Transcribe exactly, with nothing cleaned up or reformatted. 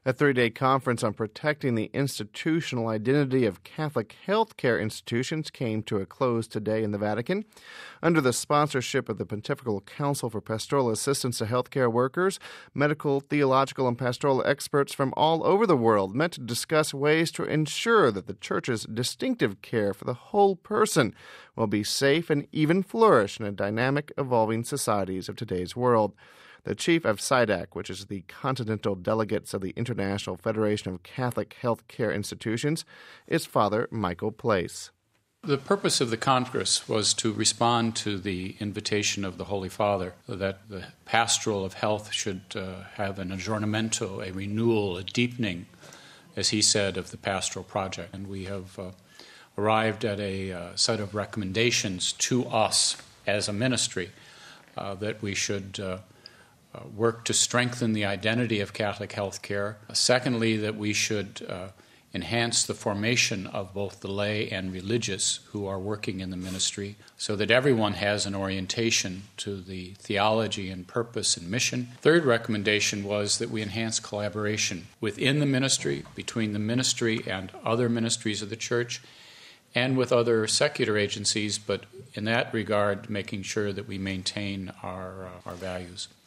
A three-day conference on protecting the institutional identity of Catholic healthcare institutions came to a close today in the Vatican. Under the sponsorship of the Pontifical Council for Pastoral Assistance to Healthcare Workers, medical, theological, and pastoral experts from all over the world met to discuss ways to ensure that the Church's distinctive care for the whole person will be safe and even flourish in a dynamic, evolving societies of today's world. The chief of C I D A C, which is the Continental Delegates of the International Federation of Catholic Healthcare Institutions, is Father Michael Place. The purpose of the Congress was to respond to the invitation of the Holy Father that the pastoral of health should uh, have an aggiornamento, a renewal, a deepening, as he said, of the pastoral project. And we have uh, arrived at a uh, set of recommendations to us as a ministry uh, that we should uh, Uh, work to strengthen the identity of Catholic healthcare. Uh, secondly, that we should uh, enhance the formation of both the lay and religious who are working in the ministry so that everyone has an orientation to the theology and purpose and mission. Third recommendation was that we enhance collaboration within the ministry, between the ministry and other ministries of the Church, and with other secular agencies, but in that regard, making sure that we maintain our, uh, our values.